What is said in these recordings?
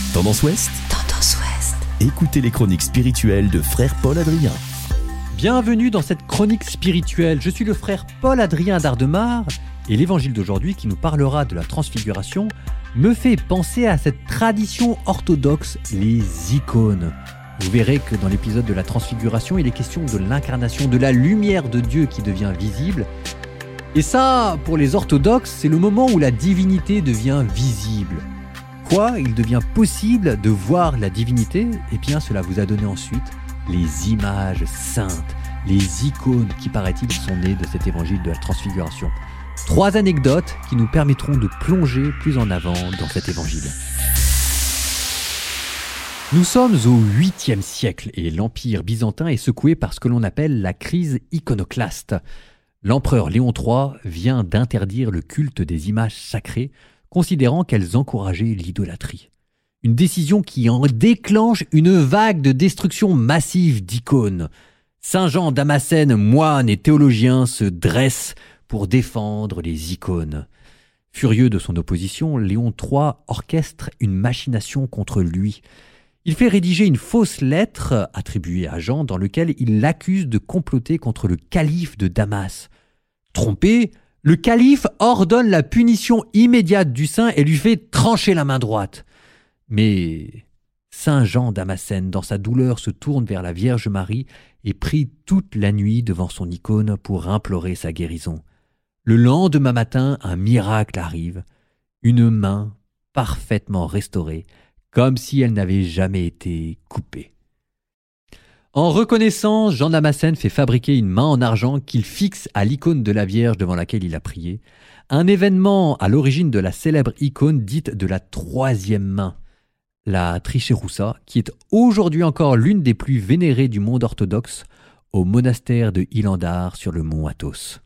Tendance Ouest. Tendance Ouest. Écoutez les chroniques spirituelles de frère Paul Adrien. Bienvenue dans cette chronique spirituelle. Je suis le frère Paul Adrien d'Ardemar et l'évangile d'aujourd'hui qui nous parlera de la transfiguration me fait penser à cette tradition orthodoxe, les icônes. Vous verrez que dans l'épisode de la transfiguration, il est question de l'incarnation, de la lumière de Dieu qui devient visible. Et ça, pour les orthodoxes, c'est le moment où la divinité devient visible. Quoi ? Il devient possible de voir la divinité ? Eh bien, cela vous a donné ensuite les images saintes, les icônes qui, paraît-il, sont nées de cet évangile de la transfiguration. 3 anecdotes qui nous permettront de plonger plus en avant dans cet évangile. Nous sommes au 8e siècle et l'Empire byzantin est secoué par ce que l'on appelle la crise iconoclaste. L'empereur Léon III vient d'interdire le culte des images sacrées, considérant qu'elles encourageaient l'idolâtrie. Une décision qui en déclenche une vague de destruction massive d'icônes. Saint Jean Damascène, moine et théologien, se dresse pour défendre les icônes. Furieux de son opposition, Léon III orchestre une machination contre lui. Il fait rédiger une fausse lettre attribuée à Jean dans laquelle il l'accuse de comploter contre le calife de Damas. Trompé, le calife ordonne la punition immédiate du saint et lui fait trancher la main droite. Mais Saint Jean Damascène, dans sa douleur, se tourne vers la Vierge Marie et prie toute la nuit devant son icône pour implorer sa guérison. Le lendemain matin, un miracle arrive, une main parfaitement restaurée, comme si elle n'avait jamais été coupée. En reconnaissance, Jean Damascène fait fabriquer une main en argent qu'il fixe à l'icône de la Vierge devant laquelle il a prié, un événement à l'origine de la célèbre icône dite de la troisième main, la Tricheroussa, qui est aujourd'hui encore l'une des plus vénérées du monde orthodoxe, au monastère de Hilandar sur le mont Athos.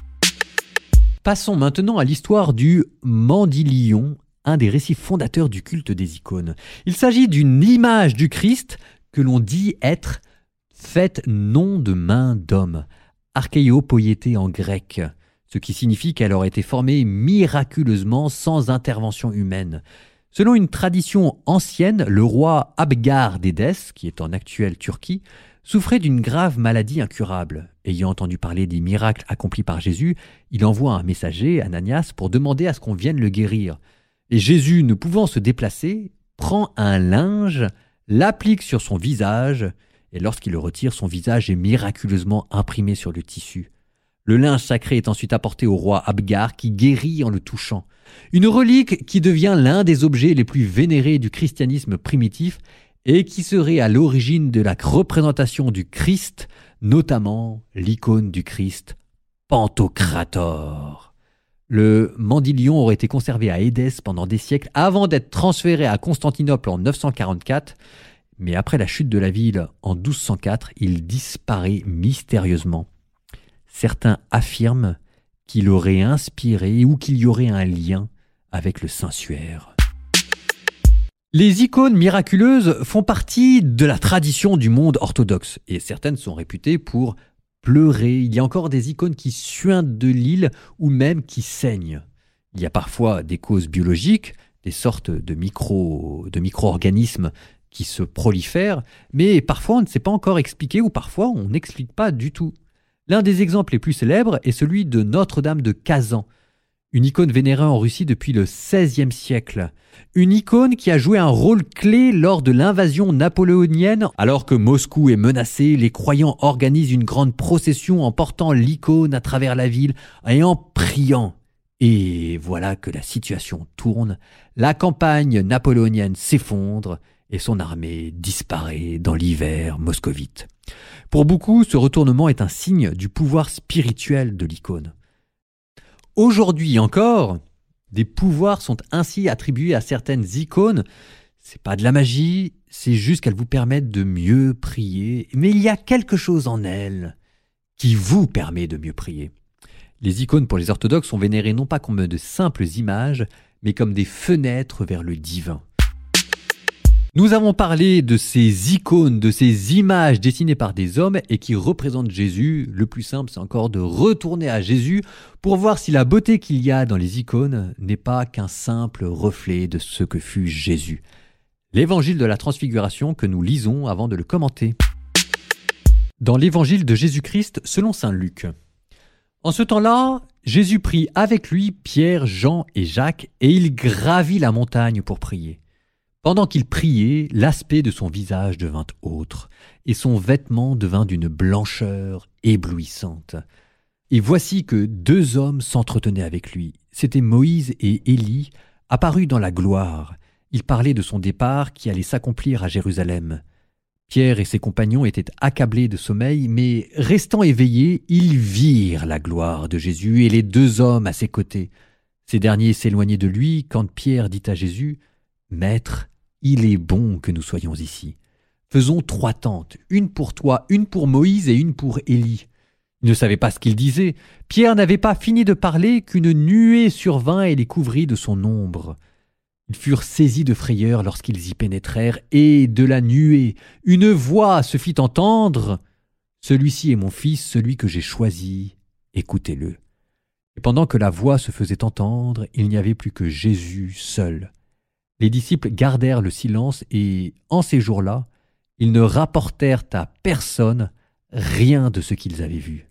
Passons maintenant à l'histoire du Mandylion, un des récits fondateurs du culte des icônes. Il s'agit d'une image du Christ que l'on dit être faite non de main d'homme, archéopoïété en grec, ce qui signifie qu'elle aurait été formée miraculeusement sans intervention humaine. Selon une tradition ancienne, le roi Abgar d'Édesse, qui est en actuelle Turquie, souffrait d'une grave maladie incurable. Ayant entendu parler des miracles accomplis par Jésus, il envoie un messager, Ananias, pour demander à ce qu'on vienne le guérir. Et Jésus, ne pouvant se déplacer, prend un linge, l'applique sur son visage, et lorsqu'il le retire, son visage est miraculeusement imprimé sur le tissu. Le linge sacré est ensuite apporté au roi Abgar, qui guérit en le touchant. Une relique qui devient l'un des objets les plus vénérés du christianisme primitif et qui serait à l'origine de la représentation du Christ, notamment l'icône du Christ Pantocrator. Le Mandylion aurait été conservé à Édesse pendant des siècles avant d'être transféré à Constantinople en 944, mais après la chute de la ville en 1204, il disparaît mystérieusement. Certains affirment qu'il aurait inspiré ou qu'il y aurait un lien avec le Saint-Suaire. Les icônes miraculeuses font partie de la tradition du monde orthodoxe et certaines sont réputées pour pleurer. Il y a encore des icônes qui suintent de l'île ou même qui saignent. Il y a parfois des causes biologiques, des sortes de micro-organismes qui se prolifèrent, mais parfois on ne sait pas encore expliquer ou parfois on n'explique pas du tout. L'un des exemples les plus célèbres est celui de Notre-Dame de Kazan, une icône vénérée en Russie depuis le XVIe siècle. Une icône qui a joué un rôle clé lors de l'invasion napoléonienne. Alors que Moscou est menacé, les croyants organisent une grande procession en portant l'icône à travers la ville et en priant. Et voilà que la situation tourne, la campagne napoléonienne s'effondre et son armée disparaît dans l'hiver moscovite. Pour beaucoup, ce retournement est un signe du pouvoir spirituel de l'icône. Aujourd'hui encore, des pouvoirs sont ainsi attribués à certaines icônes. C'est pas de la magie, c'est juste qu'elles vous permettent de mieux prier. Mais il y a quelque chose en elles qui vous permet de mieux prier. Les icônes pour les orthodoxes sont vénérées non pas comme de simples images, mais comme des fenêtres vers le divin. Nous avons parlé de ces icônes, de ces images dessinées par des hommes et qui représentent Jésus. Le plus simple, c'est encore de retourner à Jésus pour voir si la beauté qu'il y a dans les icônes n'est pas qu'un simple reflet de ce que fut Jésus. l'évangile de la transfiguration que nous lisons avant de le commenter. Dans l'évangile de Jésus-Christ selon saint Luc. En ce temps-là, Jésus prit avec lui Pierre, Jean et Jacques, et il gravit la montagne pour prier. Pendant qu'il priait, l'aspect de son visage devint autre, et son vêtement devint d'une blancheur éblouissante. Et voici que 2 hommes s'entretenaient avec lui. C'étaient Moïse et Élie, apparus dans la gloire. Ils parlaient de son départ qui allait s'accomplir à Jérusalem. Pierre et ses compagnons étaient accablés de sommeil, mais restant éveillés, ils virent la gloire de Jésus et les 2 hommes à ses côtés. Ces derniers s'éloignaient de lui quand Pierre dit à Jésus « Maître, il est bon que nous soyons ici. Faisons 3 tentes, une pour toi, une pour Moïse et une pour Élie. » Ils ne savaient pas ce qu'il disait. Pierre n'avait pas fini de parler qu'une nuée survint et les couvrit de son ombre. Ils furent saisis de frayeur lorsqu'ils y pénétrèrent, et de la nuée, une voix se fit entendre. « Celui-ci est mon fils, celui que j'ai choisi, écoutez-le. » Et pendant que la voix se faisait entendre, il n'y avait plus que Jésus seul. Les disciples gardèrent le silence et, en ces jours-là, ils ne rapportèrent à personne rien de ce qu'ils avaient vu.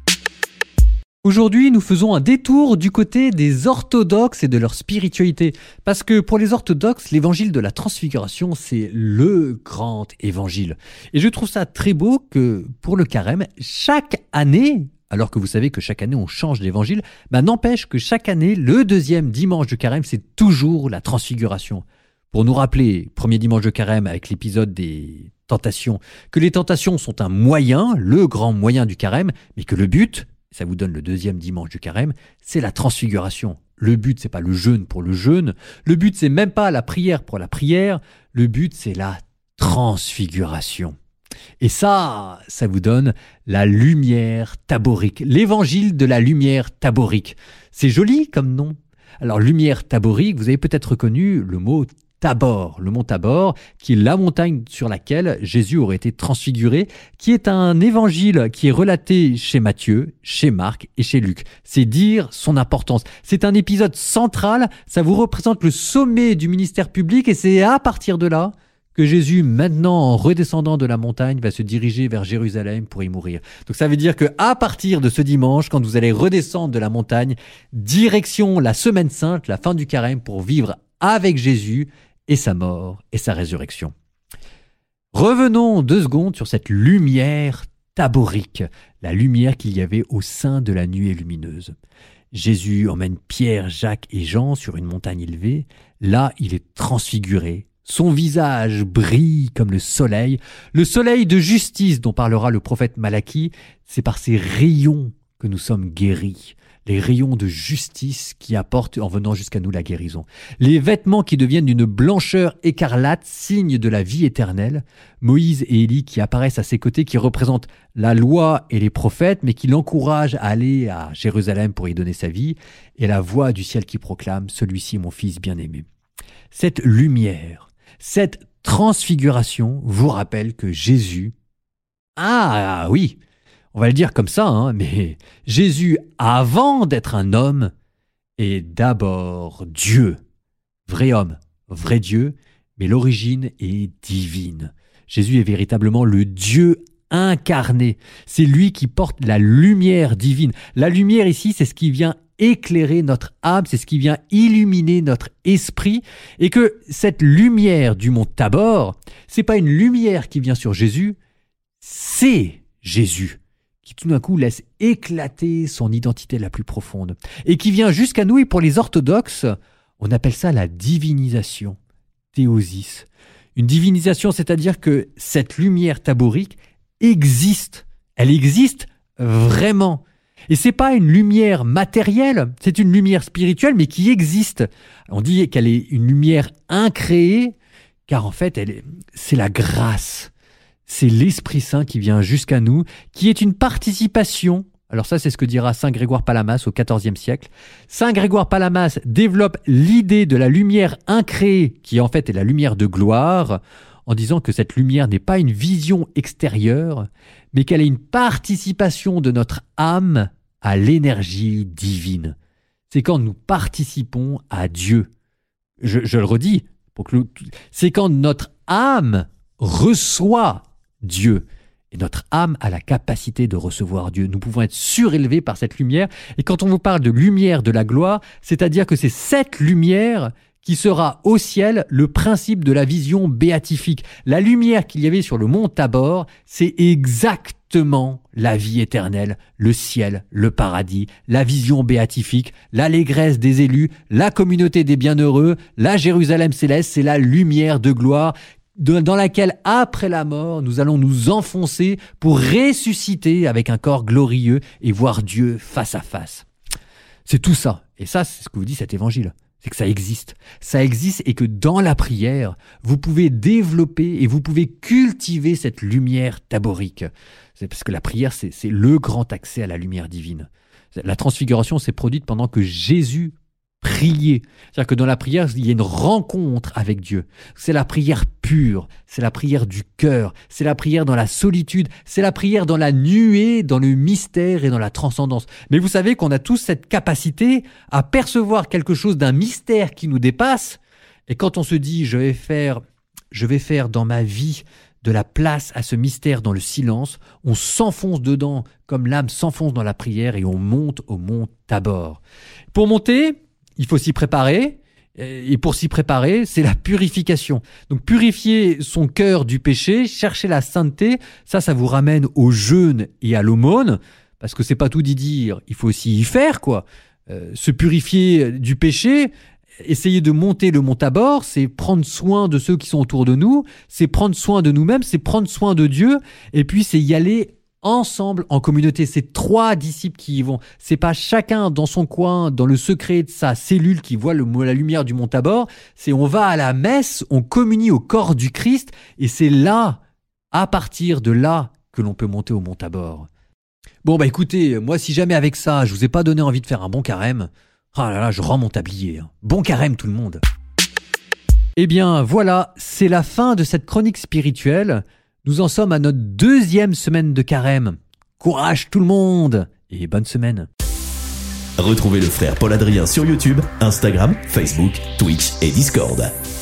Aujourd'hui, nous faisons un détour du côté des orthodoxes et de leur spiritualité. Parce que pour les orthodoxes, l'évangile de la transfiguration, c'est le grand évangile. Et je trouve ça très beau que pour le carême, chaque année, alors que vous savez que chaque année on change d'évangile, n'empêche que chaque année, le 2e dimanche de carême, c'est toujours la transfiguration. Pour nous rappeler, premier dimanche de carême avec l'épisode des tentations, que les tentations sont un moyen, le grand moyen du carême, mais que le but, ça vous donne le 2e dimanche du carême, c'est la transfiguration. Le but, c'est pas le jeûne pour le jeûne. Le but, c'est même pas la prière pour la prière. Le but, c'est la transfiguration. Et ça vous donne la lumière taborique, l'évangile de la lumière taborique. C'est joli comme nom. Alors, lumière taborique, vous avez peut-être reconnu le mot Tabor, le mont Tabor, qui est la montagne sur laquelle Jésus aurait été transfiguré, qui est un évangile qui est relaté chez Matthieu, chez Marc et chez Luc. C'est dire son importance. C'est un épisode central, ça vous représente le sommet du ministère public et c'est à partir de là que Jésus, maintenant en redescendant de la montagne, va se diriger vers Jérusalem pour y mourir. Donc ça veut dire qu'à partir de ce dimanche, quand vous allez redescendre de la montagne, direction la Semaine Sainte, la fin du carême, pour vivre avec Jésus et sa mort et sa résurrection. Revenons 2 secondes sur cette lumière taborique, la lumière qu'il y avait au sein de la nuée lumineuse. Jésus emmène Pierre, Jacques et Jean sur une montagne élevée. Là, il est transfiguré. Son visage brille comme le soleil de justice dont parlera le prophète Malachie. C'est par ses rayons que nous sommes guéris. Les rayons de justice qui apportent en venant jusqu'à nous la guérison. Les vêtements qui deviennent d'une blancheur écarlate, signe de la vie éternelle. Moïse et Élie qui apparaissent à ses côtés, qui représentent la loi et les prophètes, mais qui l'encouragent à aller à Jérusalem pour y donner sa vie. Et la voix du ciel qui proclame « Celui-ci est mon fils bien-aimé ». Cette lumière, cette transfiguration vous rappelle que Jésus... Ah oui, on va le dire comme ça, mais Jésus, avant d'être un homme, est d'abord Dieu. Vrai homme, vrai Dieu, mais l'origine est divine. Jésus est véritablement le Dieu incarné. C'est lui qui porte la lumière divine. La lumière ici, c'est ce qui vient éclairer notre âme, c'est ce qui vient illuminer notre esprit, et que cette lumière du mont Tabor, c'est pas une lumière qui vient sur Jésus, c'est Jésus qui tout d'un coup laisse éclater son identité la plus profonde et qui vient jusqu'à nous. Et pour les orthodoxes, on appelle ça la divinisation, théosis. Une divinisation, c'est-à-dire que cette lumière taborique existe, elle existe vraiment. Et c'est pas une lumière matérielle, c'est une lumière spirituelle, mais qui existe. On dit qu'elle est une lumière incréée, car en fait, c'est la grâce. C'est l'Esprit Saint qui vient jusqu'à nous, qui est une participation. Alors ça, c'est ce que dira saint Grégoire Palamas au XIVe siècle. Saint Grégoire Palamas développe l'idée de la lumière incréée, qui en fait est la lumière de gloire, en disant que cette lumière n'est pas une vision extérieure, mais qu'elle est une participation de notre âme à l'énergie divine. C'est quand nous participons à Dieu. Je le redis, C'est quand notre âme reçoit Dieu. Et notre âme a la capacité de recevoir Dieu. Nous pouvons être surélevés par cette lumière. Et quand on vous parle de lumière de la gloire, c'est-à-dire que c'est cette lumière qui sera au ciel le principe de la vision béatifique. La lumière qu'il y avait sur le mont Tabor, c'est exactement la vie éternelle, le ciel, le paradis, la vision béatifique, l'allégresse des élus, la communauté des bienheureux, la Jérusalem céleste, c'est la lumière de gloire dans laquelle, après la mort, nous allons nous enfoncer pour ressusciter avec un corps glorieux et voir Dieu face à face. C'est tout ça. Et ça, c'est ce que vous dit cet évangile. C'est que ça existe. Ça existe et que dans la prière, vous pouvez développer et vous pouvez cultiver cette lumière taborique. C'est parce que la prière, c'est le grand accès à la lumière divine. La transfiguration s'est produite pendant que Jésus prier. C'est-à-dire que dans la prière, il y a une rencontre avec Dieu. C'est la prière pure, c'est la prière du cœur, c'est la prière dans la solitude, c'est la prière dans la nuée, dans le mystère et dans la transcendance. Mais vous savez qu'on a tous cette capacité à percevoir quelque chose d'un mystère qui nous dépasse. Et quand on se dit, je vais faire dans ma vie de la place à ce mystère dans le silence, on s'enfonce dedans comme l'âme s'enfonce dans la prière et on monte au mont Tabor. Pour monter, il faut s'y préparer, et pour s'y préparer, c'est la purification. Donc purifier son cœur du péché, chercher la sainteté, ça vous ramène au jeûne et à l'aumône, parce que c'est pas tout d'y dire, il faut aussi y faire, quoi. Se purifier du péché, essayer de monter le mont Tabor, c'est prendre soin de ceux qui sont autour de nous, c'est prendre soin de nous-mêmes, c'est prendre soin de Dieu, et puis c'est y aller ensemble, en communauté. C'est 3 disciples qui y vont. C'est pas chacun dans son coin, dans le secret de sa cellule qui voit la lumière du mont Tabor. C'est on va à la messe, on communie au corps du Christ et c'est là, à partir de là, que l'on peut monter au mont Tabor. Bon écoutez, moi si jamais avec ça, je vous ai pas donné envie de faire un bon carême, ah là là, je rends mon tablier. Bon carême tout le monde. Eh bien voilà, c'est la fin de cette chronique spirituelle. Nous en sommes à notre 2e semaine de carême. Courage tout le monde et bonne semaine. Retrouvez le frère Paul Adrien sur YouTube, Instagram, Facebook, Twitch et Discord.